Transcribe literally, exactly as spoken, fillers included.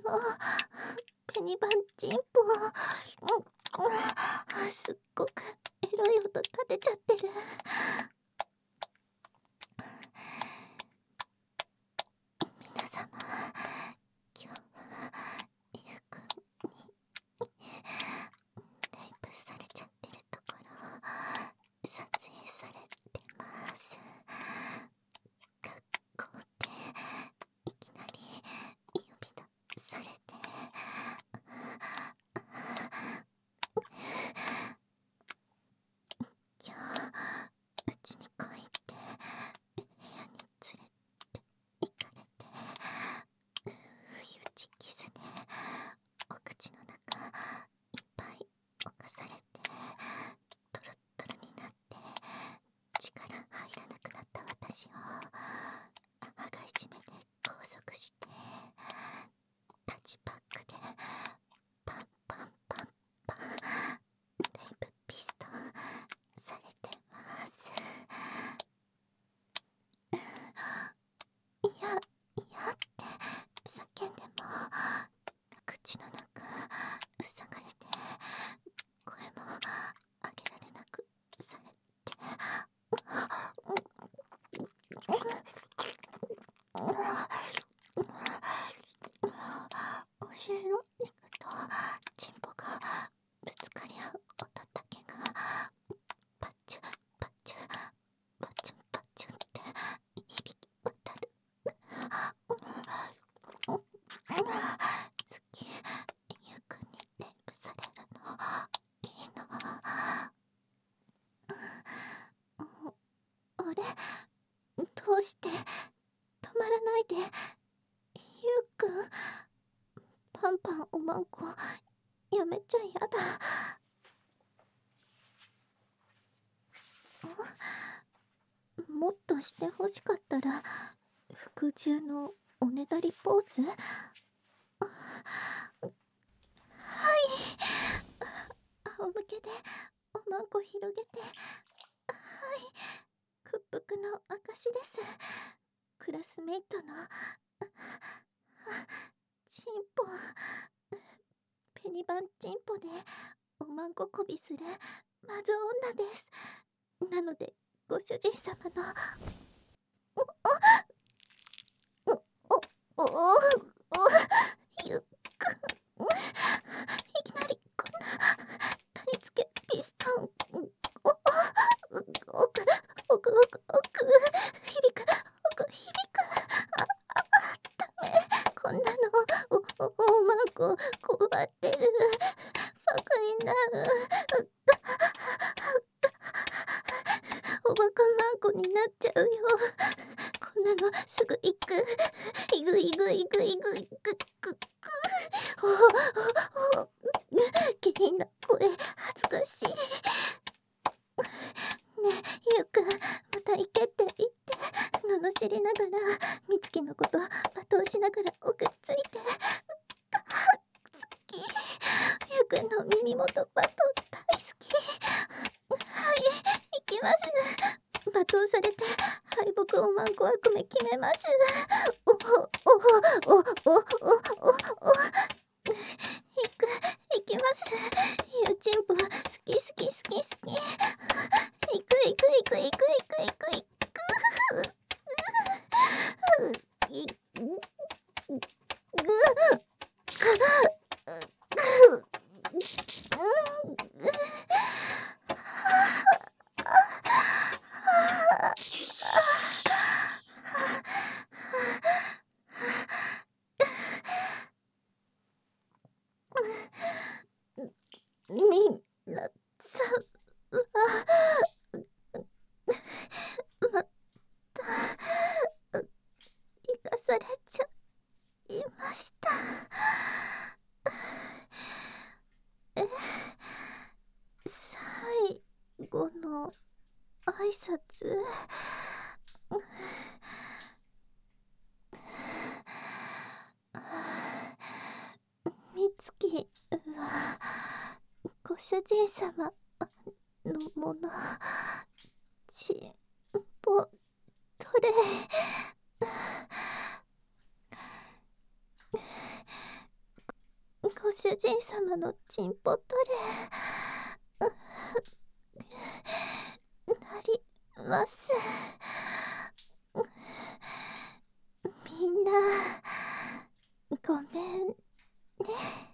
ペニバンチンポ、すっごくエロい音立てちゃってる。皆様、今日はゆうくんにレイプされちゃってるところ撮影されてます。学校でいきなり呼び出されて、今日うちに来いって部屋に連れて行かれて、不意打ちキスでお口の中いっぱい侵されて、トロットロになって力入らなくなった私を羽交い締めで拘束して、タッチパックでパンパンパンパンレイプピストンされてます。いやいやって叫んでも口の中塞がれて、声も上げられなくされて、お尻の肉とチンポがぶつかり合う音だけがパッチュパッチュパッチュパッチュって響き渡る。好き、ゆうくんにレイプされるのいいの。あれ、どうして止まらないで。ゆうくん、パンパンおまんこやめちゃやだ。もっとしてほしかったら服従のおねだりポーズ。はい、仰向けでおまんこ広げて、はい、屈服の証です。クラスメイトのチンポ、ペニバンチンポでおまんここびするマゾ女です。なのでご主人様のおおおおおゆっくん、いきなりこんな谷つけピストン、おお奥奥奥奥響く、奥響く、ああダメ、こんなのおおおまんここわってる、バカになる、おバカまんこになっちゃうよ。こんなのすぐ行く、いぐいぐいぐいぐいぐぐぐ、おおお下品な声恥ずかしい。ねえゆうくん、また行けって言って罵りながらみつきのこと罵倒しながら奥ついて、好き、ゆうくんの耳元罵倒大好き。はい、行きます。罵倒されて敗北おまんこ悪夢決めます。おおおおおおおおお行く行きます。ゆうちんぽ好き好き好き好き。行く行く行く行く行く行く行く。みんなさんはまた生かされちゃいました。え、最後の挨拶、みつきはご主人様のもの、ちんぽトレイ。 主人様のチンポトレなります。みんなごめんね。